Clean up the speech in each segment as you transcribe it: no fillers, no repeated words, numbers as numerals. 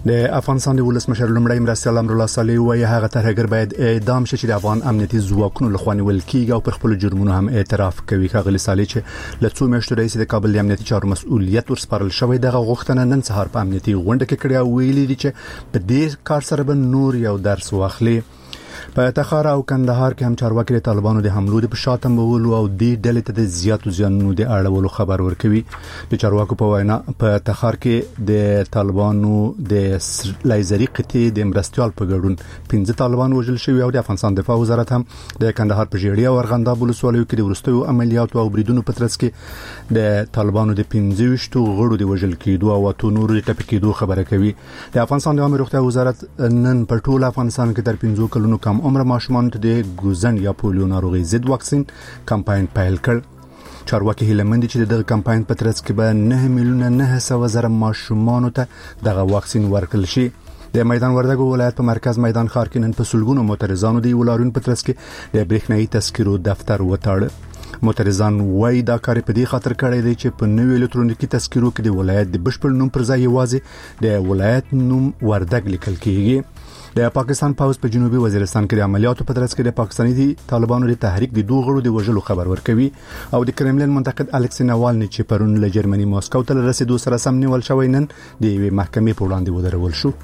د افغانستان د ولسمشر لومړی مرستیال امرالله صالح وایي هغه ترهګر باید اعدام شي چې د افغان امنیتي ځواکونو لخوا نیول کیږي او پر خپل جرمونو هم اعتراف کوي. ښاغلي صالح چې له څو میاشتو راهیسې د کابل د امنیتي چارو مسؤلیت ورسپارل شوی دغه غوښتنه نن سهار په امنیتي غونډه کې کړې او ویلي دي چې په دې کار سره به نور یو درس واخلي. په تخار او کندهار کې هم چارواکي د طالبانو د حملو د پښاتمولو او د ډلې ته د زیاتو زیانونو د اړولو خبر ورکوي. د چارواکو په وینا په تخار کې د طالبانو د لایزري قطعې د مرستيال په ګډون 15 طالبان وژل شوي او د افغانستان دفاع وزارت هم د کندهار په ژړیا او ارغنداب ولسوالیو کې د ورستیو عملیاتو او بریدونو په ترڅ کې د طالبانو د 15 غړو د وژل کېدو او تو نور د ټپي کېدو خبره کوي. د افغانستان د عامه روغتیا وزارت نن په ټول افغانستان کې تر 15 کلونو کم عمر ماشومان ته د ګوزن یا پولیو ناروغي ضد واکسین کمپاین پیل کړ. چارواکي هیلمند چې دغه کمپاین په ترڅ کې به 9,900,000 ماشومان ته دغه واکسین ورکړل شي. د میدان وردګو ولایت په مرکز میدان ښار کې نن په سلګونو معترضانو د ولارون په ترڅ کې د برېښنايي تذکرو دفتر وتاړ. معترضان وایي دا کار په دې خاطر کړی دی چې په نوې الکترونیکي تذکرو کې د ولایت د بشپړ نوم پر ځای یوازې د ولایت نوم وردګ لیکل کیږي. د پاکستان پوز په جنوبي وزیرستان کې د عملیاتو په ترڅ کې د پاکستاني طالبانو د تحریک د دوه غړو د وژلو خبر ورکوي او د کرملین منتقد الکسی ناوالني چې پرون له جرمني ماسکو ته رسیدو سره سم نیول شوی نن د یوې محکمې په وړاندې ودرول شو.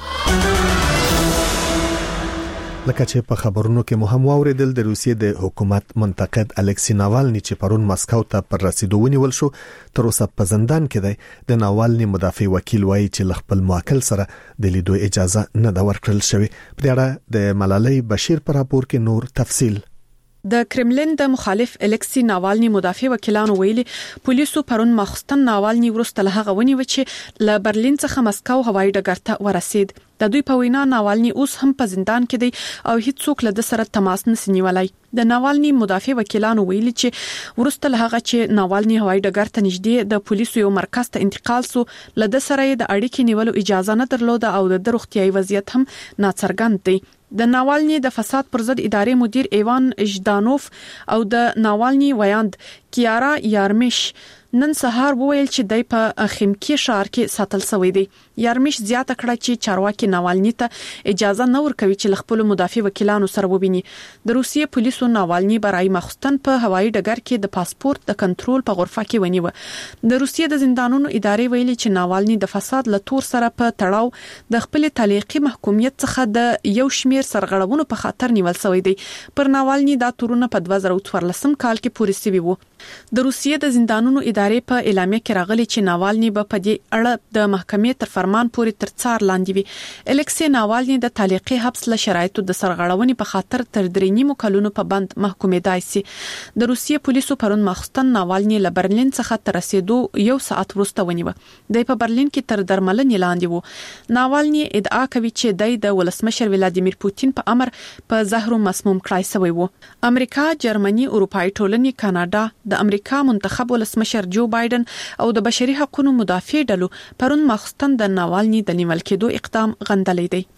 لکه چې په خبرونو کې مهم واوریدل د روسیې د حکومت منتقد الکسی ناوالني چې پرون ماسکو ته پر رسیدو ونیول شو تر اوسه په زندان کې دی. د ناوالني مدافع وکیل وایي چې خپل موکل سره د لیدو اجازه نه دا ورکړل شوی. په دې اړه د ملالۍ بشیر پر راپور کې نور تفصیل. د کرملین د مخالف الکسی ناوالني مدافع وکیلانو ویلي پولیسو پرون مخستن ناوالني ورسته له هغه ونیو چې له برلین څخه مسکو هوایي ډګر ته ورسید. د دوی په وینا ناوالني اوس هم په زندان کې دی او هیڅ څوک له سره تماس نشي نیولای. د ناوالني مدافع وکیلانو ویلي چې ورسته له هغه چې ناوالني هوایي ډګر ته نږدې د پولیسو یو مرکز ته انتقال سو له سره د اړیکې نیولو اجازه نه درلوده او د روغتیايي وضعیت هم ناڅرګند دی. د ناوالني د فساد پر ضد ادارې مدیر ایوان ژدانوف او د ناوالني ویاند کیارا یارمیش نن سهار وویل چې دای په خیمکی ښار کې ساتل شوی دی. یارمیش زیاته کړه چې چارواکي ناوالني ته اجازه نه ورکوي چې خپل مدافع وکیلانو سره وبیني. د روسیې پولیسو ناوالني برای مخستن په هوایي ډګر کې د پاسپورت د کنټرول په غرفه کې ونیو. د روسیې د زندانونو ادارې ویلي چې ناوالني د فساد له تور سره په تړاو د خپل تعلیقي محکومیت څخه د یو شمیر سرغړونو په خاطر نیول شوی دی. پر ناوالني دا تورونه په 2014 کال کې پوره شوی وو. د روسیې د زندانونو ادارې په اعلامیه کې راغلي چې ناوالني به په دې اړه د محکمې تر فرمان پورې تر څار لاندې وي. الکسی ناوالني د تعلیقي حبس له شرایطو د سرغړونې په خاطر تر 3 کلونو په بند محکومېدای شي. د روسیې پولیسو پرون مخستن ناوالني له برلین څخه تر رسیدو یو ساعت وروسته ونیو. د په برلین کې تر درملنې لاندې وو. ناوالني ادعا کوي چې د ولسمشر ولادیمیر پوتین په امر په زهرو مسموم کړای شوی وو. امریکا، جرمني، اروپאי ټولنې، کاناډا، د امریکا منتخب ولسمشر جو بایدن او د بشري حقوقو مدافع ډلو پرون مخستن د ناوالني د نیول کېدو اقدام غندلې دی.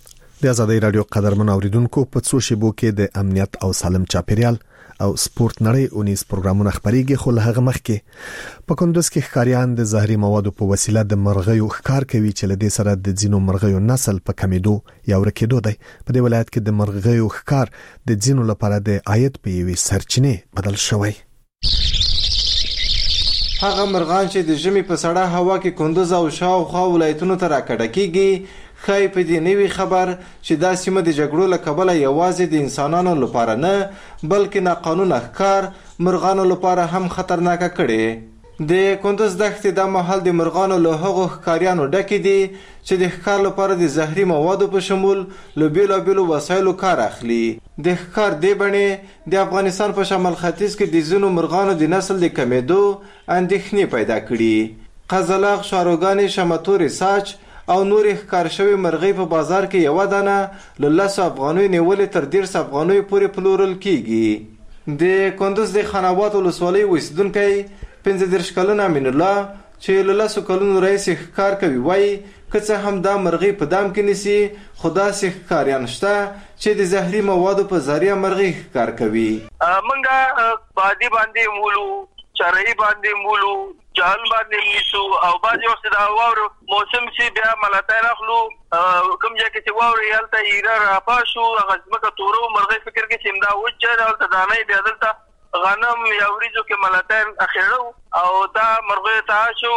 د آزادۍ رادیو قدرمن اوریدونکو په څو شیبو کې د امنیت او سالم چاپیریال او سپورت نړۍ اونیز پروګرامونه خبريږي. خو له هغه مخکې په کندوز کې ښکاریان د زهري موادو په وسیله د مرغیو ښکار کوي چې له دې سره د ځینو مرغیو نسل په کمیدو یا ورکېدو دی. په دې ولایت کې د مرغیو ښکار د ځینو لپاره د عاید په یوې سرچینې بدل شوی. هغه مرغان چې د ژمي په سړه هوا کې کندوز او شاوخوا ولایتونو ته راکډه کیږي خای په دې نوي خبر چې دا سیمه د جګړو له کبله یوازې د انسانانو لپاره نه بلکې ناقانونه ښکار مرغانو لپاره هم خطرناک کړي. د کندوز دښتې د محل د مرغانو له هغو ښکاریانو ډکې دي چې د ښکار لپاره د زهري موادو په شمول له بیلابیلو وسایلو کار اخلي. د ښکار دې بڼې د افغانستان په شمال ختیځ کې د ځینو مرغانو د نسل د کمیدو اندېښنې پیدا کړي. قزلاق، شاروګانې، شمتورې، ساچ او نورې ښکار شوي مرغۍ په بازار کې یوه دانه له 10 افغانیو نیولې تر 13 افغانیو پورې پلورل کیږي. د کندوز د خاناباد ولسوالۍ اوسیدونکی 15 کلن امین الله چې له 10 کلونو راهیسې ښکار کوي وایي که څه هم دا مرغۍ په دام کې نیسي خو داسې ښکاریان شته چې د زهري موادو په ذریعه مرغۍ ښکار کوي. موږ بادي باندې مولو چرای باندې مولو جهل باندې نیسو او بعض وخت دا واورو موسم سي بیا ملاتای نخلو کوم ځای کې چې واوري هلته ایره راپاشو هغه ځمکه تورو مرغۍ فکر کې چې امدا وجه هلته دانې بیا دلته غنم یا وریجو کې ملاتای اخیړو او دا مرغۍ تاشو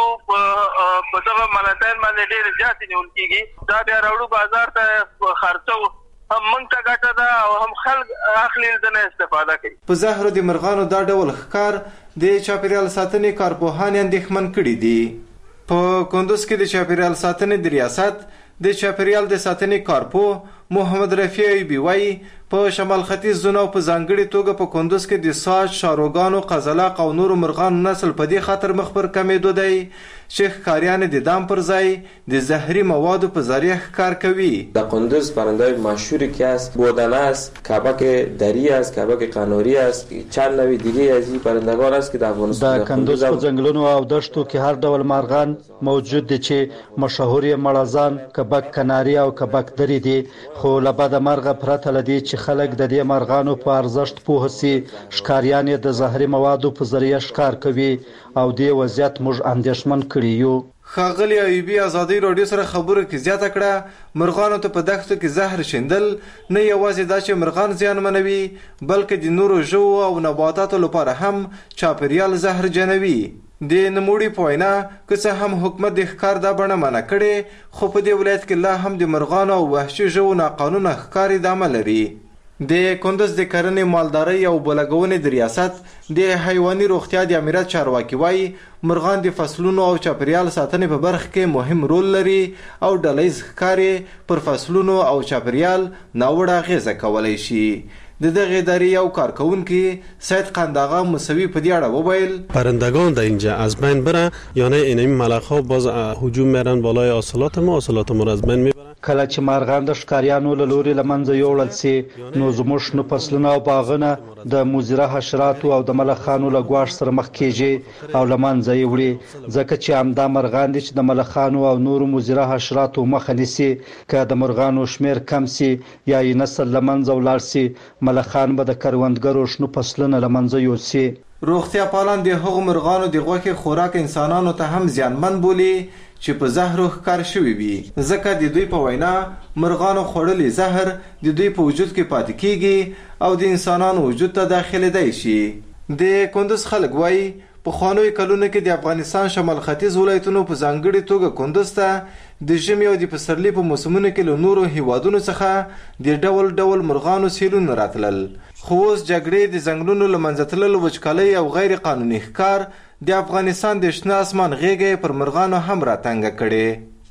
په دغه ملاتای باندې ډېر زیات نیول کېږي دا بیا راوړو بازار ته خرڅو هم موږ ته ګټه ده او هم خلک اخلي دنه استفاده کوي. په زهرو د مرغانو دا ډول ښکار د چاپیریال ساتنې کارپوهان اندېښمن کړي دي. په کندوز کې د چاپیریال ساتنې د ریاست د چاپیریال د ساتنې کارپوه محمد رفیع ایوبی وايي په شمال ختیځ زون او په ځانګړي توګه په کندوز کې د ساج، شاروګانو، قزلاق او نورو مرغانو نسل په دې خاطر مخ پر کمېدو دی چې ښکاریان د دام پر ځای د زهري موادو په ذریعه ښکار کوي. در کندوز پرنده‌های مشهوری که است بودنه است، کبک دری است، کبک قناری است، چند نوع دیگه از این پرندگان است که در افغانستان د کندوز په ځنګلونو او دشتو کې هر ډول مارغان موجود دي چې مشهور مړزان، کبک قناری او کبک دری دي، خو لبد مرغه پرته لدی چې خلک د دې مرغانو په ارزښت پوه سي ښکاریان د زهري موادو په ذریعه ښکار کوي او دې وضعیت موږ اندېښمن کړي یو. ښاغلي ایوبي ازادي راډیو سره خبرو کې زیاته کړه مرغانو ته په دښتو کې زهر شیندل نه یوازې دا چې مرغان زیانمنوي بلکې د نورو ژوو او نباتاتو لپاره هم چاپیریال زهرجنوي. د نموړي په وینا که څه هم حکومت د ښکار دا بڼه منع کړې خو په دې ولایت کې لا هم د مرغانو او وحشي ژوو ناقانونه ښکار ادامه لري. د کندوز د کرنې مالدارۍ او بلګونې د ریاست د حیواني روغتیا د امریت چارواکي وايي مرغان د فصلونو او چاپیریال ساتنې په برخه کې مهم رول لري او ډلهییز ښکار پر فصلونو او چاپیریال ناوړه اغیزه کولی شي. د دغه ادارې یو کارکونکي سید قنداغا موسوی په دې اړه وویل پرندگان در اینجا از بین بره یعنی این ملخ‌ها باز هجوم میرن بالای حاصلات ما را از بین میبرن. کله چې مارغان د ښکاریانو له لوري له منځه یوړل سي نو زموږ شنه فصلونه او باغونه د مضره حشراتو او د ملخانو له ګواښ سره مخ کیږي او له منځه یې وړي ځکه چې همدا مرغان دي چې د ملخانو او نورو مضره حشراتو مخه نیسي. که د مرغانو شمیر کم سي یا یې نسل له منځه ولاړ سي ملخان به د کروندګرو شنه فصلونه له منځه یوسي. روغتیا پالان د هغو مرغانو د غوښې خوراک انسانانو ته هم زیانمن بولي چې په زهرو ښکار شوي وي ځکه د دوی په وینا مرغانو خوړلي زهر د دوی په وجود کې پاتې کیږي او د انسانانو وجود ته داخلېدای شي. د کندوز خلک وایي پخوانیو کلونو کې د افغانستان شمال ختیځ ولایتونو په ځانګړي توګه کندوز ته د ژمي او د پسرلي په موسمونو کې له نورو هیوادونو څخه د ډول ډول مرغانو سیلونه راتلل. خو اوس جګړې د ځنګلونو له منځه تللو وچکالۍ او غیر قانوني ښکار د افغانستان د شنه اسمان غېږه پر مرغانو هم راتنګه کړې.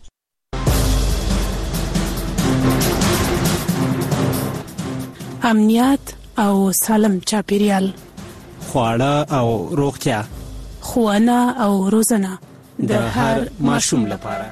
امنیت او سالم چاپیریال، خواړه او روغتیا، ښوونه او روزنه د هر ماشوم لپاره.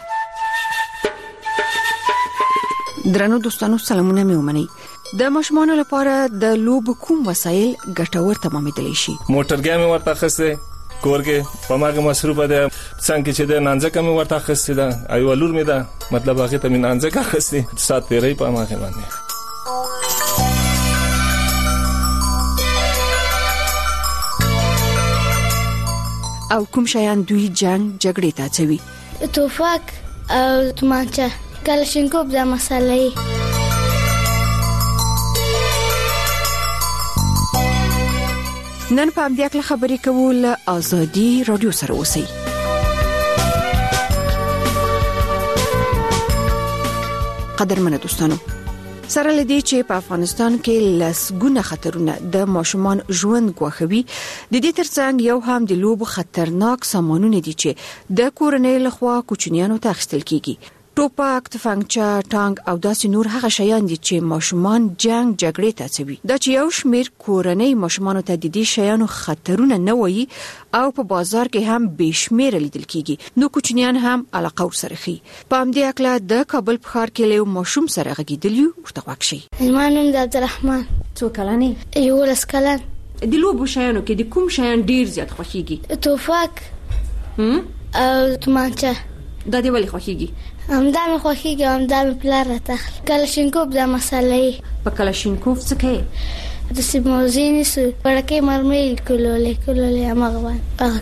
درنو دوستانو سلامونه مې ومنئ. د ماشومانو لپاره د لوب کوم وسایل ګټور تمامېدلی شي؟ موټرګی مې ورته اخیستی کور کې په ماګه مصروفه ده څنګه چې د نانځکه مې ورته اخیستی ده ایوه لور مې ده مطلب هغې ته مې نانځکه اخیستی ساعت تېرۍ په هماغې باندې. او کوم شیان دوی جنگ جګړې ته هڅوي؟ توفک او تومانچه، کلاشینکوف د مسالې. نن په همدې اړه خبرې کوو له ازادي راډیو سره اوسئ. قدرمنو دوستانو سره لدی چې په افغانستان کې لسګونه خطرونه د ماشومان ژوند ګواښوي د دې ترڅنګ یو هم د لوبو خطرناک سامانونه دي چې د کورنۍ لخوا کوچنیانو ته اخیستل کیږي. ټوپک، تفنګچه، ټانک او داسې نور هغه شیان دي چې ماشومان جنگ جګړې ته هڅوي. دا چې یو شمیر کورنۍ ماشومان ته د دې شیانو خطرونه نه وایي او په بازار کې هم بشمیره لیدل کیږي نو کوچنیان هم علاقه ورسره خي. په همدې اړه د کابل په ښار کې له ماشوم سره غږیدلی ورته واکشي. ما نوم د عبدالرحمن. څو کلن یې؟ 11 کلن. د لوبو شیانو کې د کوم شیان ډیر زیات خوښیږي؟ توفک او تومانچه. دا دی ولې خوښیږي؟ همدا مې خوښیږي، همدا مې پلار راته. کلاشینکوف د مسالې. په کلاشینکوف څه کوي؟ د سیموزینی سو ورکه مرمۍ کولولې امغوان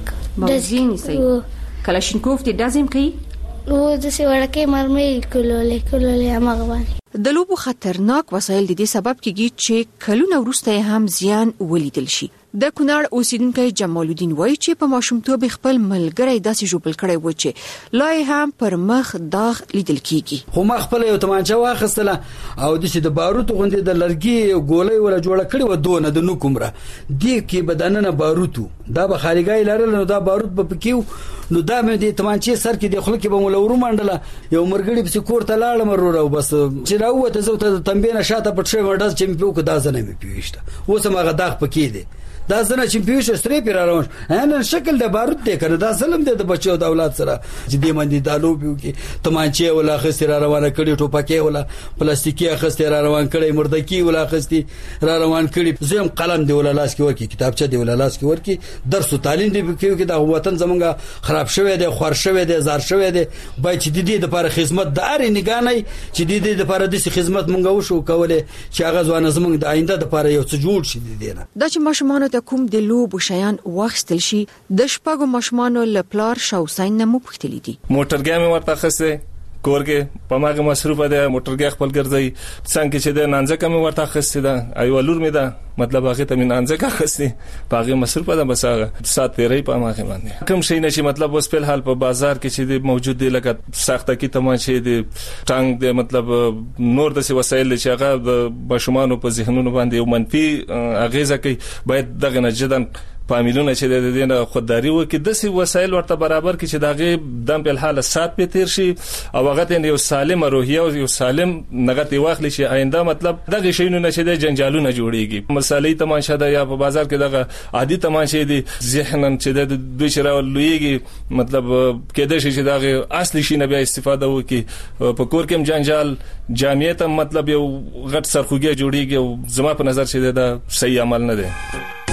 موزینی سي کلاشینکوف دې دازم کوي او د سی ورکه مرمۍ کولولې امغوان د لوبو خطرناک وسایل د دې سبب کیږي چې کلونه وروسته هم زیان ولیدل شي. د کونړ اوسیدونکو جمال الدین وایي چې په ماشومتوب خپل ملګری داسې جوړ کړی و چې لای هم پر مخ داغ لیدل کیږي. خو ما خپل یو تمانچه واخستله او د دې باروت غوندې د لرګي ګولۍ ولا جوړ کړی و دونه د نو کومره دی کې بدننه باروتو دا به خارګای لرل نو دا باروت په پکیو نو دا مې د تمانچه سر کې د خلک به مولورو منډله یو مرګړي په کور ته لاړم ورو بس چې راوته زو ته تنبینه شاته پټ شوی ورډز چې په کو دا زنه مې پیوښته اوس ما غداغ پکې دی دا زنه چې پیوښه ستري پر روان هنه شکل د باروت دی کنه دا ظلم دی د بچو د اولاد سره چې دې باندې دالو پیو کې تمانچه ولا خسر روانه کړي ټوپکې ولا پلاستیکي خسر روان کړي مردکی ولا خستي روان کړي زم قلم دی ولا لاس کې ورکی کتابچه دی ولا لاس کې ورکی درس او تعلیم دی کې کې د وطن زمونږه خراب شوی دی خور شوی دی زار شوی دی بای چې د دې لپاره خدمت د اړ نگانې چې د دې لپاره د خدمت مونږ وشو کوله چې هغه ځوان زمونږ د آینده لپاره یو څه جوړ شي دی نه دا چې ماشومان ته کوم د لوبو شیان واخستل شي د شپږو ماشومانو لپلار شاوساین نه مو پختلی دي موټرګي مې ورته خسته کورګه په ماګه مصروفه ده موټرګي خپل ګرځي څنګه چې د نانځکه مې ورته خسته ده ایوالور مې ده مطلب هغه ته مې نانځکه خسته پاګه مصروفه ده بس هغه سات پیری په ماګه باندې کوم شي نشي مطلب اوس په حال په بازار کې چې موجود دي لکه ساخته کې تماشې دي ټانګ دي مطلب نور د وسایل چې هغه د بشمانو په ذهنونو باندې یو منفي اغیزه کوي باید دغه نه جدن فامیلونه چې د دې نه خودداري وکړي د سي وسایل ورته برابر کړي چې دغه دم په حال سات په تیر شي او هغه ته یو سالم روحیه او یو سالم نغتی واخلي شي آینده مطلب دغه شینو نشه د جنجالونه جوړيږي مسالې تماشا ده یا په بازار کې دغه عادي تماشې دي ذهنن چې د دوی شرا لویږي مطلب کېده شي چې دغه اصلي شي نه بیا استفاده وکړي په کور کې جنجال جامعیت مطلب یو غټ سرخوږي جوړيږي او زما په نظر چې دا صحیح عمل نه دی.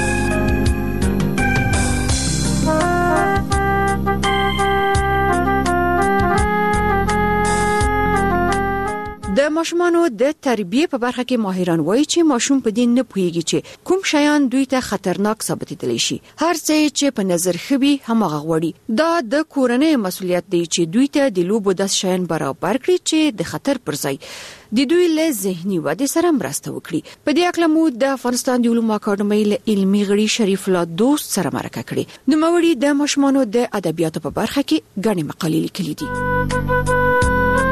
د ماشومانو د تربیه په برخه کې ماهران وایي چې ماشوم په دې نه پوهیږي چې کوم شیان دوی ته خطرناک ثابتېدلی شي هر څه چې په نظر خوي همغه غوړي دا د کورنۍ مسولیت دی چې دوی ته د لوبو د شیان برابر کړي چې د خطر پر ځای د دوی له ذهني ودې سره مرسته وکړي. په دې اړه مو د افغانستان د علومو اکاډمۍ له علمي غړي شریف الله دوست سره مرکه کړې. نو موري د ماشومانو د ادبیاتو په برخه کې غني مقالې لیکلې دي.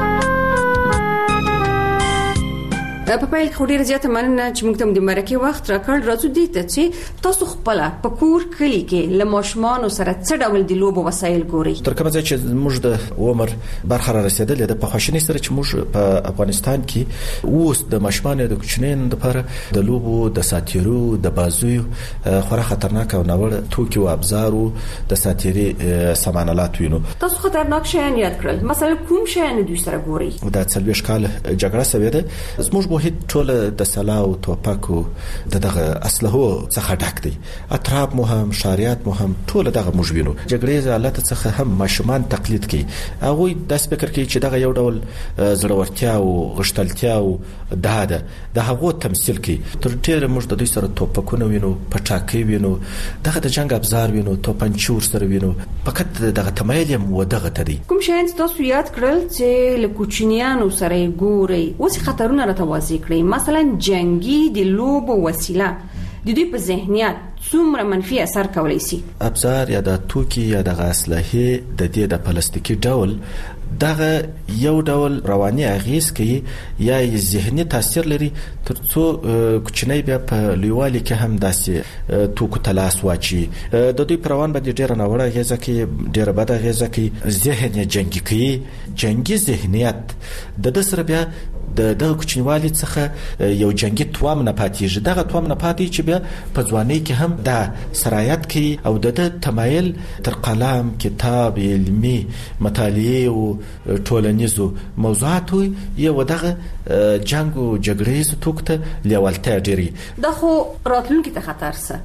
په پیل کې ډیره زیاته مننه چې موږ ته د مرکه وخت راکړ راځو دي ته چې تاسو خپل په کور کلی کې له ماشومانو سره څه ډول د لوبو وسایل ګوري تر کومه چې موږ د عمر برخه را رسیدلې د په خوشنۍ سره چې موږ په افغانستان کې اوس د ماشومانو د کوچنین لپاره د لوبو د ساتیرو د بازویو خورا خطرناک او ناوړه توکي او ابزارو د ساتيري سامانالات وینو. تاسو خطرناک شیان یاد کړل مثلا کوم شیان دوی سره ګوري دا څلويش کال جګړه سوي ده زموږ هیڅ ټول د سلاو توپکو دغه اسلحو څخه ډک دي اطراف مو هم شاریات مو هم ټول دغه مجبینو جګړې حالت څخه هم ماشومان تقلید کوي هغه د فکر کوي چې دغه یو ډول زړورتیا او غشتلتیا او د هغه تمثيل کوي تر ډیره موږ د دوی سره توپکونه وینو پټاکي وینو دغه د جنگ ابزار وینو توپنچور سره وینو فقط دغه تمایل هم ودغه تدي کوم شاین تاسو یاد کړل چې له کوچنیانو سره ګوري اوس خطرونه راته کړی مثلا جنگي د لوبو وسیله د دې په ذهنیت څومره منفي اثر کولی شي ابزار یا د توکي یا د اسلحې د دې د پلاستیکي ډول دغه یو ډول رواني اغیز کوي یا ذهني تاثیر لري ترڅو کوچنی بیا په لویوالي کې هم داسې توکو تلاس واچي د دوی پروان باندې ډیره ناوړه اغیزه کوي ډیره بد اغیزه کوي ذهن جنگي کوي جنگي ذهنیت د سره بیا د کوچنیوالي څخه یو جنگي توام نه پاتېږي دغه توام نه پاتې چې بیا په ځواني کې هم دا سرایت کوي او د تمایل تر قلم کتاب علمي مطالعه او ټولنیزو موضوعاتو یو دغه جنگ او جګړې توکته لیوالتیا ډیری دا خو راتلونکي ته خطر سه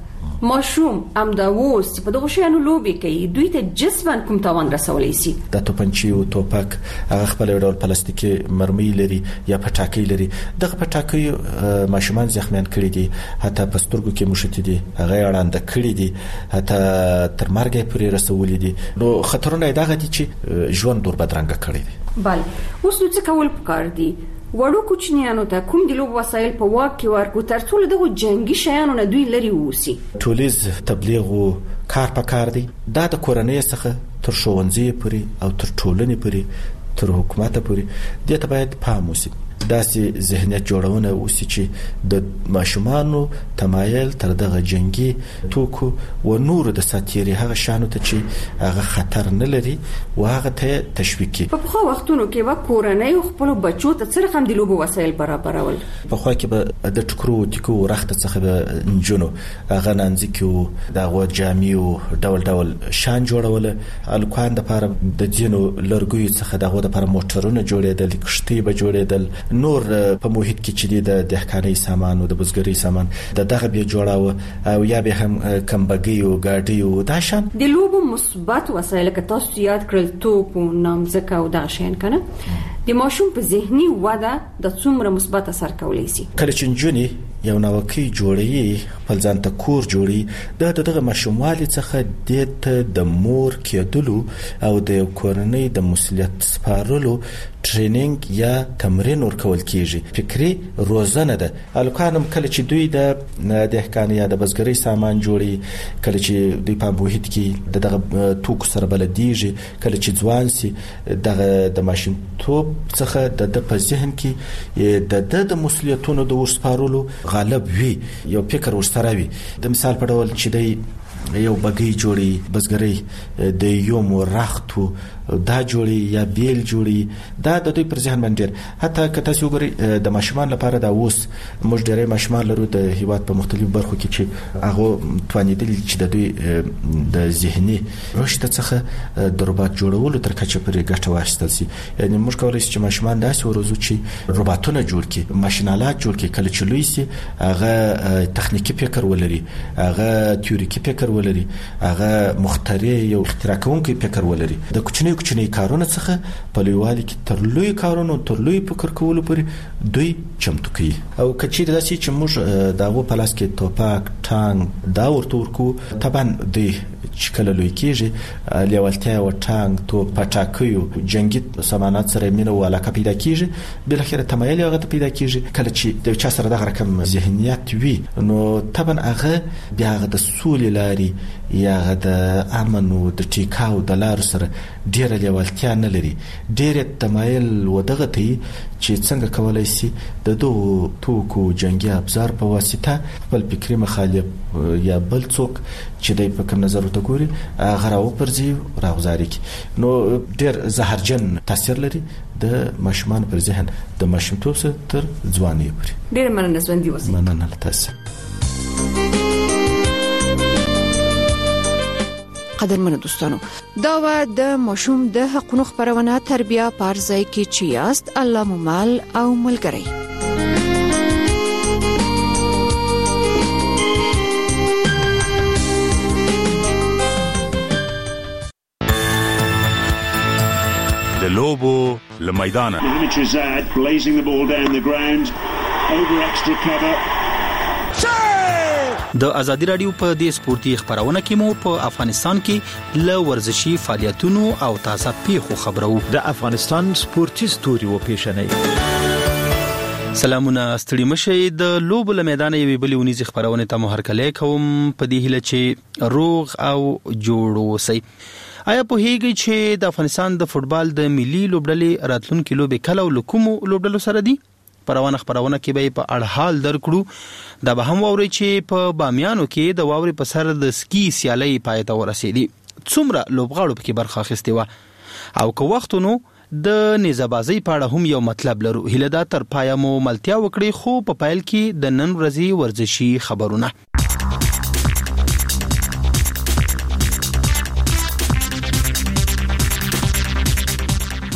ماشوم امداوس په دغه شیانو لوبي کوي دوی ته جسمن کوم تاوان رسولای شي د توپنچي او توپک هغه خپل ډول پلاستیکي مرمۍ لري یا پټاکي لري دغه پټاکي ماشومان زخمیان کړي دي حتی پسترګو کې مشته دي هغه اړاند کړي دي حتی تر مرګ پورې رسولي دي نو خطرونه دغه دي چې ژوند دور بدرنګ کړي دي بل اوس نو څه کول پکار دي وړو کوچنیانو ته کوم د لوب وسایل په واک کې ورکو ترڅو دغه جنگي شیانو نه دوی لري ووسی ټولیز تبلیغ او کار پکار دی دا د کورنۍ څخه تر ښوونځي پورې او تر ټولنې پورې تر حکومت پورې د ته باید پام وشي داسې ذهنیت جوړونه وسی چې د ماشومانو تمایل تر دغه جنگي توکو و نور د ساتيري هغه شانو ته چې هغه خطر نه لري او هغه ته تشویق کی په خو وختونو کې وا کورنۍ خپل بچو ته څرخ هم د لوبو وسایل برابرول په خو کې به د ټکرو ټکو رخت څخه به نجونو هغه نانځکو دغه جامعو ډول ډول شان جوړول الکوان د لپاره د دینو لرګوي څخه دغه د لپاره موټرونه جوړېدل کشتي به جوړېدل نور په محیط کې چې د دهقاني سامان او د بزګري سامان دغه به جوړاو او یا به هم کمبګي او ګاډي او دا شان د لوبو مثبت وسایل که تاسو یاد کړل توپ او نامځکه او دا شین کنه د ماشوم په ذهني وده د څومره مثبت اثر کولی شي کله چې جونی یو نوکی جوړي خپل ځان ته کور جوړي دغه ماشوموالي څخه د مور کېدلو او د کورنۍ د مسؤلیت سپارلو ټریننګ یا تمرین ورکول کیږي فکری روزنه ده الکانم کله چې دوی د دهقاني یا د بزګرۍ سامان جوړي کله چې دوی په محیط کې دغه توکو سره بلديږي کله چې ځوان سي د ماشین توپ څخه د په ذهن کې د مسؤلیتونو د ورسپارلو غالب وي یو فکر ورسره وي د مثال په ډول چې دی یو بګي جوړي بزګرۍ د یو مرختو دا جوړي یا بیل جوړي دا د دوی پر ذهن باندې حتی که تاسو وګورئ د ماشومان لپاره دا اوس موږ ډېرې ماشومان لرو د هیواد په مختلفو برخو کې چې هغه توانیدل چې د دوی د ذهني رشد څخه د روباټ جوړولو تر کچه پرې ګټه واخیستل شي یعنی موږ کولای شو چې ماشومان داسې وروزو چې روباټونه جوړ کړي ماشینالات جوړ کړي کله چې لوی شي هغه تخنیکی فکر ولري هغه تیوریکي فکر ولري هغه مخترع یو اختراع کوونکی فکر ولري د کوچنی کارونه څخه په لویوالي کې تر لوی کارونو تر لوی فکر کولو پورې دوی چمتو کوي او کچې داسې چې موږ داغه په لاس کې توپک ټانک دا ورکو طبعا دوی چې کله لوی کېږي لیوالتیا او ټانک تو پټاکیو جنگي سامانات سره مینه او علاقه پیدا کیږي بل اخر تمایل هغه پیدا کیږي کله چې د چا سره دغه رقم ذهنیت وي نو طبعا هغه بیا د سولې لاري یا د امن او د ټیکاو د لار سره ډیره لیوالتیا نه لري ډیره تمایل ودغه ته چې څنګه کولای شي د دوه توکو جنگي ابزار په واسطه خپل فکری مخالف یا بل څوک چې د په کوم نظر ته ګوري غراو پرځي راغزاري نو ډیر زهرجن تاثیر لري د ماشومان پر ذهن د ماشومتوب سره تر ځواني پورې ډیر مننه ژوندۍ اوسئ مننه تاسو قدرمنو دوستانو دا و د ماشوم د حقوقو خبرونه تربیه پارځای کې چې یاست الله ممال او ملګری د لوبو لمیدان blazing the ball down the ground over extra cover د ازادي رادیو په دې سپورتي خبرونه کې مو په افغانستان کې ل ورزشي فعالیتونو او تازه پیښو خبرو د افغانستان سپورتي ستوري و پیښنې سلامونه ستړي مشه د لوبو له میدان یوې بلې ونیزي خبرونه ته محرکلې کوم په دې هله چې روغ او جوړ وسی آیا په هیګي چې د افغانستان د فوتبال د ملي لوبډلې راتلونکو لوبې کله ولکمو لوبډلو سره دي پروانه خبرونه کې به په اړه حال درکړو دا به هم ووري چې په بامیانو کې د واوري په سر د سکی سیالي پای ته ورسېدي څومره لوبغاړو پکې برخه اخیستې و او که وختونو د نزابازي په اړه هم یو مطلب لرو هله دا تر پای مو ملتیا وکړي خو په پایل کې د نن ورځې ورزشي خبرونه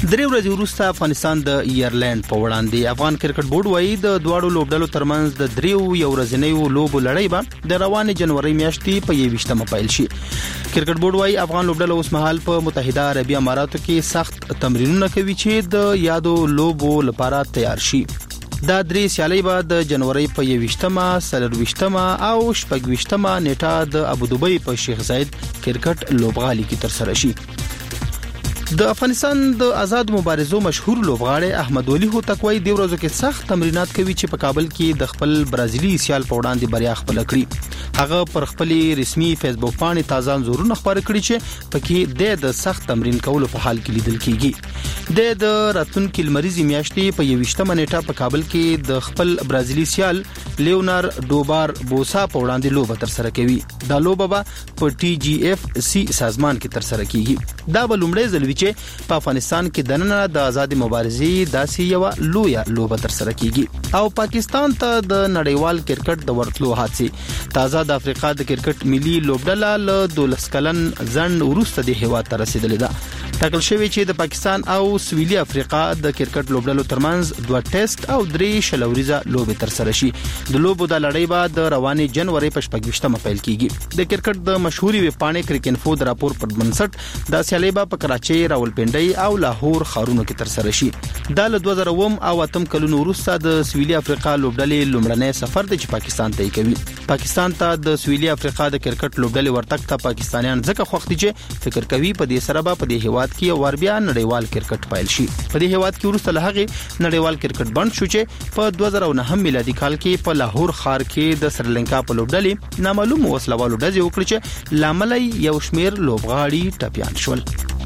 درې ورځې وروسته افغانستان د ایرلند په وړاندې افغان کرکټ بورډ وايي د دواړو لوبډلو ترمنځ د دریو یو ورځنیو لوبو لړۍ به د روانې جنوري میاشتې په 21مه پیل شي. کرکټ بورډ وايي افغان لوبډله اوس مهال په متحده عربي اماراتو کې سخت تمرینونه کوي چې د یادو لوبو لپاره تیار شي. دا درې سیالۍ به د جنوري په 21مه، 24مه او 26مه نیټه د ابوظبي په شیخ زاید کرکټ لوبغالي کې ترسره شي. د افغانستان د آزاد مبارزو مشهور لوبغاړی احمد ولي هوتک وايي د ورځو کې سخت تمرینات کوي چې په کابل کې د خپل برازیلي سیال په وړاندې بریا خپل کړی. هغه پر خپل رسمي فیسبوک باندې تازه انځورونه خبرې کړي چې پکې د سخت تمرین کولو په حال کې لیدل کیږي. د راتلونکي لمریزي میاشتې په 21مه نیټه په کابل کې د خپل برازیلي سیال لیونار ډوبار بوسا په وړاندې لوبه ترسره کوي. دا لوبه به په ټي جی اف سی سازمان کې ترسره کیږي. دا به لومړی ځل چې په افغانستان کې د نن د آزادي مبارزې داسې یو لویه لوبه ترسره کیږي. او پاکستان ته د نړیوال کرکټ د ورتلو حادثه تازه د افریقا د کرکټ ملي لوبډله له 12 کلن ځند وروسته د هیواد ته رسیدلې ده. ټاکل شوی چې د پاکستان او سویلي افریقا د کرکټ لوبډلو ترمنځ 2 ټیسټ او 3 شلوریزه لوبې ترسره شي. د لوبو د لړۍ به د روانې جنوري په 26مه پیل کیږي. د کرکټ د مشهوري ویبپاڼې کرکټ د راپور پر بنسټ د سیالۍ په کراچۍ، راولپنډۍ او لاهور ښارونو کې ترسره شي. دا له 2008 او 8 کلونو وروسته د سویلي افریقا لوبډلې لومړنی سفر دی چې پاکستان ته کوي. پاکستان ته د سویلي افریقا د کرکټ لوبډلې ورتګ ته پاکستانیان ځکه خوښ دي چې فکر کوي په دې سره به په دې هیواد کې ور بیا نړیوال کرکټ پیل شي. په دې هیواد کې وروسته له هغه نړیوال کرکټ بند شو چې په 2009 میلادي کال کې په لاهور ښار کې د سریلانکا په لوبډلې نامعلوم وسلوالو ډزې وکړي چې لامل یو شمیر لوبغاړي ټپيان شول.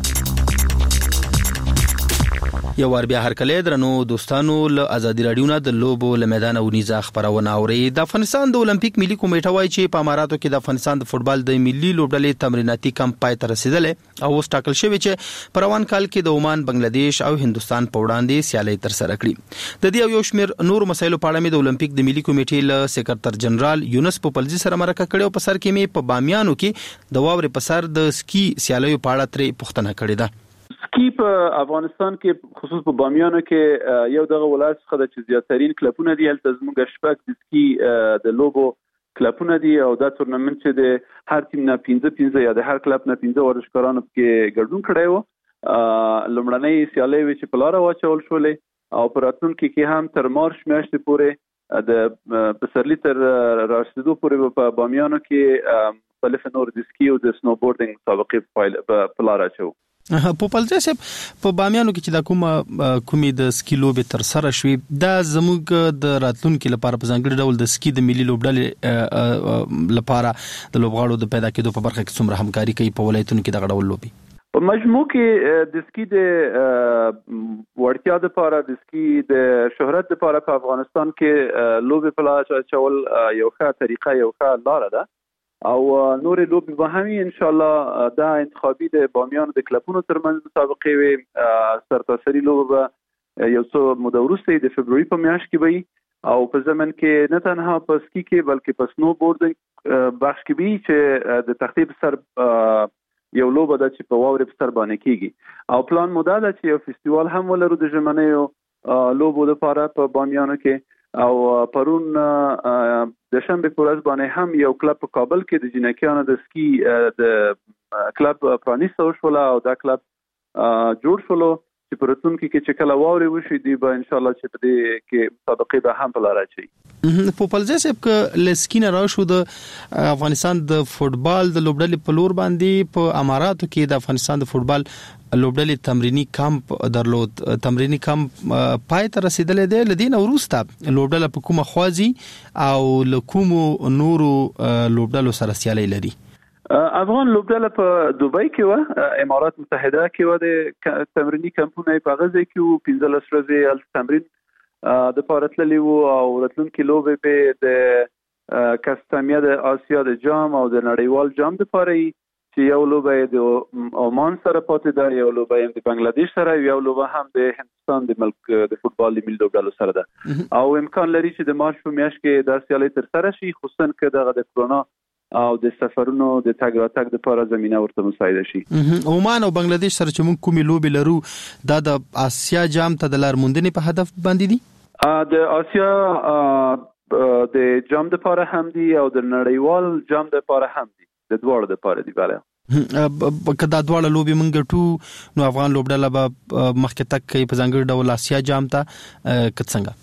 یو ور بیا هر کله درنو دوستانو له ازادي رادیو نه د لوبو له میدان او نيزه خبرونه اوري. د افغانستان د اولمپیک ملي کمیټه وايي چې په اماراتو کې د افغانستان د فوتبال د ملي لوبډلې تمریناتي کمپ پای ته رسیدلې او اوس ټاکل شوی چې په روان کال کې د عمان، بنگلاديش او هندستان په وړاندې سیالۍ ترسره کړي. د دې یو شمیر نور مسایلو په اړه مې د اولمپیک د ملي کمیټې له سکرټر جنرال یونس پوپلزي سره مرکه کړې او په سر کې مې په بامیانو کې د واورې په سر د سکی سیالیو په اړه ترې پوښتنه کړې ده. سکی په افغانستان کې خصوص په بامیانو کې یو دغه ولایت څخه د چې زیاترین کلبونه دي. هلته زموږ شپږ د سکی د لوبو کلبونه دي او دا تورنمنت چې د هر ټیم نه 15 یا د هر کلب نه 15 ورزشکارانو کې ګډون کړی و. لومړنۍ سیالۍ چې په لار واچول شولې او په راتلونکي کې هم تر مارچ میاشتې پورې د پسرلي تر رارسیدو پورې په بامیانو کې مختلف نور د سکی او د سنوبورډینګ مسابقې په لار اچو. پوپلزی صاحب په بامیانو کې چې دا کومې د سکی لوبې تر سره شوې دا زموږ د راتلونکو لپاره په ځانګړي ډول د سکی د ملي لوبډلې لپاره د لوبغاړو د پیدا کېدو په برخه کې څومره همکاري کوي په ولایتونو کې د غړول لوبي په مجموع کې د سکی د وړتیا د لپاره د سکی د شهرت لپاره په افغانستان کې لوبې په لار چول یو ښه طریقه یو ښه لار ده او نورې لوبې به هم ان شاء الله دا انتخابي د بامیانو د کلبونو ترمنځ مسابقې وي. سرتاسري لوبه یو څو موده وروسته د فبروري په میاشت کې وي او په زمن کې نه تنها په سکی کې بلکې په سنو بورډینګ بخش کې وي چې د تختې په سر یو لوبه ده چې په واورې په سر باندې کیږي او پلان موده ده چې یو فستیوال هم ولرو د ژمنیو لوبو لپاره په بامیانو کې او پرون د شنبه په ورځ باندې هم یو کلب په کابل کې د جنکیانو د سکی د کلب پرانیسته وشوله او دا کلب جوړ شولو چې په راتلونکي کې چې کله واوري وشي دی به ان شاء الله چې په دې کې مسابقې به هم په لار اچي. پوپلزی صاحب ک لسکینه راشو د افغانستان د فوتبال د لوبډلې په لور باندې په اماراتو کې د افغانستان د فوتبال لوبډلې تمرینی کمپ درلود. تمرینی کمپ پای ته رسیدلې دی. لدین وروسته لوبډله په کومه خوازي او لکومو نورو لوبډلو سره سیالي لري. افغان لوبډله په دوبۍ کې و، امارات متحده کې و، د تمرینی کمپونه په غزه کې و 15 ورځې ال تمرین د پارتللی و او راتلونکي لوبې په د کاستمیا د آسیا د جام او د نړیوال جام د پاره چې یو لوبه د عمان سره پاتې ده، یو لوبه د بنگلاديش سره، یو لوبه هم د هندستان د ملک د فوتبال ملي لوبډلو سره ده او امکان لري چې د مارچ په میاشت کې د سیالۍ تر سره شي، خصوصا که د کورونا او د سفرونو د تګ راتګ لپاره زمينه ورته مساعده شي. عمان او بنگلاديش سره چې موږ کومې لوبې لرو دا د آسیا جام ته د لار موندنې په هدف باندې دي. د آسیا د جام لپاره هم دي او د نړیوال جام لپاره هم دي، د دوړو لپاره دي. bale کدا دواړه لوبې موږ ټو نو افغان لوبډله به مخکې تک کوي په ځانګړي ډول آسیا جام ته څنګه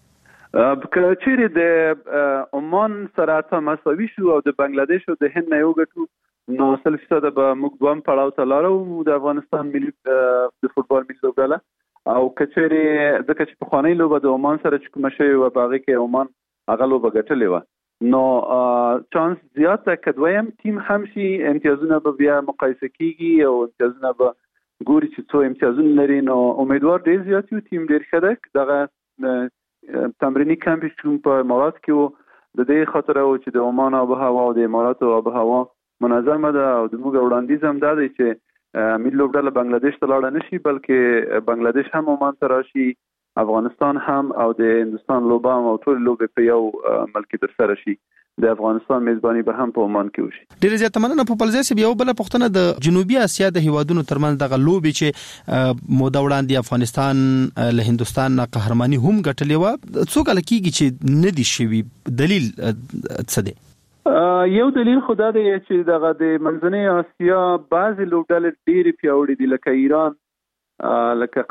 کچېری د عمان سره ته مساوي شو او د بنگلاديش او د هند نه یو ګټو نو 100% به موږ دوام پړاو ته لاړو د افغانستان ملي د فوتبال ملي لوبډله او کچېری د کچ په خوانی لوبه د عمان سره چې کوم شی و باغی کې عمان هغه لوبه ګټلې و نو چانس زیاته کدویم ټیم هم شي امتیازونه به بیا مقایسه کیږي او امتیازونه به ګوري چې څو امتیازونه لري نو امیدوار ډیر زیات یو ټیم ډیر ښه دغه تمرینی کمپ چې په امارات کې د دې خاطر او چې د عمان او هوا او د امارات او هوا منظمه ده او د موږ وړاندیز هم ده چې ملي لوبډله بنگلاديش ته لاړ نه شي بلکې بنگلاديش هم عمان ته راشي، افغانستان هم او د هندستان لوبه او ټول لوبې په یو ملک تر سره شي، د افغانستان میزبانی به هم په عمان کې وشي. ډیر زیات مننه. په پلځه سی یو بل پښتنه د جنوبي اسیا د هیوادونو ترمنځ دغه لوبې چې موده وړاندې افغانستان له هندستان نه قهرماني هم ګټلې و، څو کال کېږي چې نه دي شوی، دلیل څه دی؟ یو دلیل خدا دی چې دغه د منځنۍ اسیا بعضی لوبډلې ډېر پیاوړې دي لکه ایران، لکه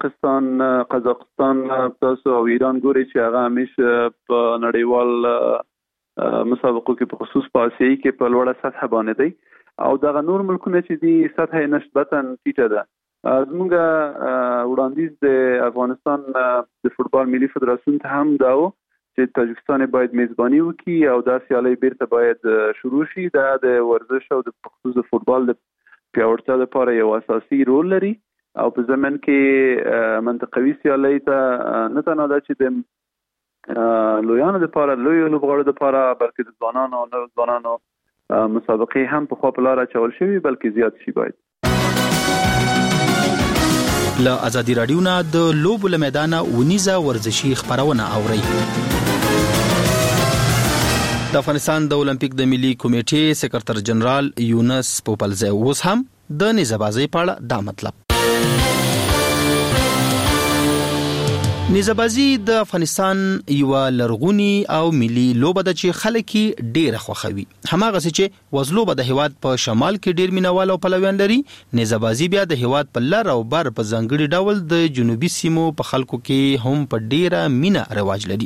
قزاقستان تاسو او ایران ګوري چې هغه همیشه په نړیوال مسابقو کې په خصوص په آسیایي کې په لوړه سطح باندې دی او دغه نور ملکونه چې دي سطح نسبتا ټیټه ده. زموږ وړاندیز د افغانستان د فوتبال ملي فدراسیون ته هم دا و چې تاجکستان باید میزبانی وکړي او دا سیالي بیرته باید شروع شي. دا د ورزش او د خصوص د فوتبال د پیاوړتیا لپاره یو اساسي رول لري او په زمن کې منطقوي سیالي ته نه تنها دا چې د لویانو لپاره لوی لوبغاړو لپاره بلکې د ځوانانو او نوو ځوانانو مسابقې هم په خوا په لار اچول شوي بلکې زیات شي. باید له ازادي رادیو نه د لوبو له میدانه ونیزه ورزشي خبرونه اوري. د افغانستان د اولمپیک د ملي کمیټې سکرټر جنرال یونس پوپلزی اوس هم د نيزه‌بازۍ په اړه دا مطلب. نيزه‌بازي د افغانستان یو لرغونی او ملي لوبه ده چې خلک ډېر خوښوي. هماغه چې وزلوبه د هیواد په شمال کې ډېر مینوال او پلویان لري، نيزه‌بازي بیا د هیواد په لر او بر په ځانګړي ډول د جنوبي سیمو په خلکو کې هم په ډېره مینا رواج لري.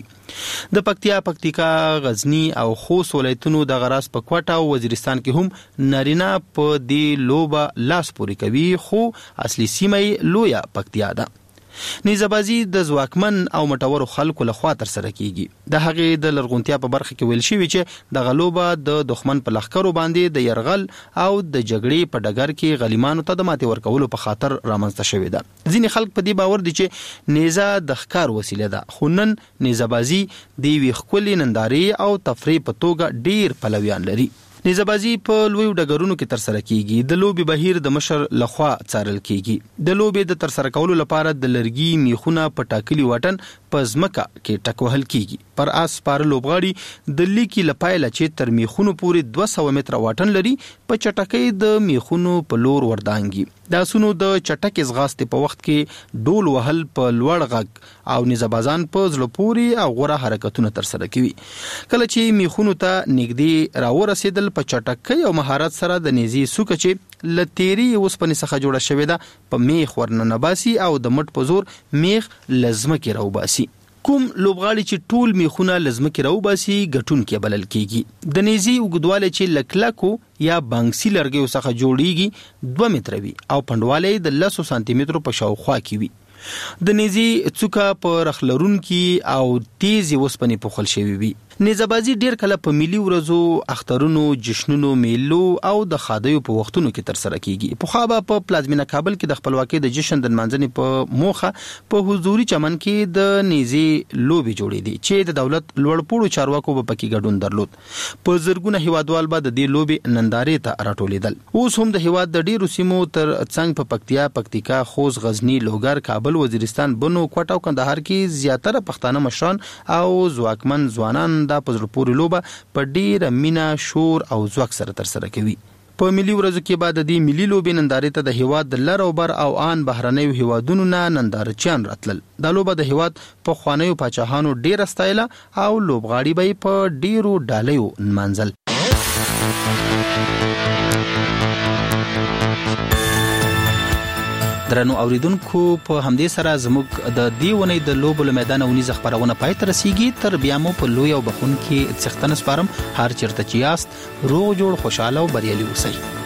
د پکتیکا، غزنی او خوست ولایتونو د غراس په کوټه او وزیرستان کې هم نارینه په دې لوبه لاس پوري کوي، خو اصلي سیمه لویا پکتیا ده. نيزه‌بازي د ځواکمن او مټورو خلکو لخوا تر سره کیږي. د هغې د لرغونتیا په برخه کې ویل شوی چې د غلوبه د دښمن په لخرو باندې د يرغل او د جګړې په ډګر کې غلیمانو ته د ماتې ورکولو په خاطر رامنځته شوې ده. ځینې خلک په دې باور دي چې نيزه د ښکار وسیله ده، خو نن نيزه‌بازي د یوې ښکلې نندارې او تفریح په توګه ډیر پلویان لري. نيزه‌بازي په لوی ډګرونو کې تر سره کیږي. د لوبي بهیر د مشر لخوا څارل کیږي. د لوبي د تر سره کولو لپاره د لرګي میخونه په ټاکلي وټن په ځمکه کې ټکوهل کیږي. پر اس پار لوبغاړي د لیکي لپایله چې تر میخونو پورې 200 متره واټن لري په چټکۍ د میخونو په لور وردانګي. د اسونو د چټک ازغاستې په وخت کې ډول وهل په لوړ غږ او نيزه‌بازان په زړه پوري او غوړه حرکتونه تر سره کوي. کله چې میخونو ته نږدې راورسېدل په چټکۍ او مهارت سره د نيزي سوکه چې لتيري اوسپنې څخه جوړه شوې ده په میخ ورننه باسي او د مټ په زور میخ لزمکه راوباسي. کوم لوبغاړي چې ټول میخونه لزمکه راوباسي ګټون کې بلل کیږي. د نيزي وګدواله چې لکلکو یا بانګسي لرګیو څخه جوړیږي 2 متره وي او پندواله د 10 سانتي مترو په شاوخوا کې وي. د نيزي څوکه په رخلرون کې او تیزي وسپنې پوښل شوی وي. نيزه‌بازي ډیر کله په ملي ورځو، اخترونو، جشنونو، میلو او د خادیو په وختونو کې تر سره کیږي. په خابه په پلازمینه کابل کې د خپلواکۍ د جشن د منځنۍ په موخه په حضوري چمن کې د نيزي لوبي جوړې دي چې د دولت لوړپوړو چارواکو په پکې ګډون درلود. په زرګونه هیوادوال به د دې لوبي نندارې ته راټولېدل. اوس هم د هیواد د ډیرو سیمو تر څنګ په پکتیکا، خوست، غزنی، لوګر، کابل، وزیرستان، بنو، کوټه او کندهار کې زیاتره پښتانه مشران او ځواکمن ځوانان دا پزړه پورې لوبه په ډیره مینا شور او ځواک سره ترسره کوي. په ملي ورځو کې بعد د ملي لوبې نندارې ته د هیواد د لر او بر او آن بهرنیو هیوادونو نه نندارچیان راتلل. دا لوبه د هیواد په خوانیو پاچاهانو ډیره ستایله او لوبغاړي به په ډیرو ډالیو نمانځل. درنو اوریدونکو په همدې سره زموږ د دیونې د لوبو له میدان ونیز خبرونه پای ته رسیږي. تر بیا مو په لوی او بخون کې څښتنه سپارم. هر چیرته چې یاست روغ جوړ خوشاله او بریالي اوسئ.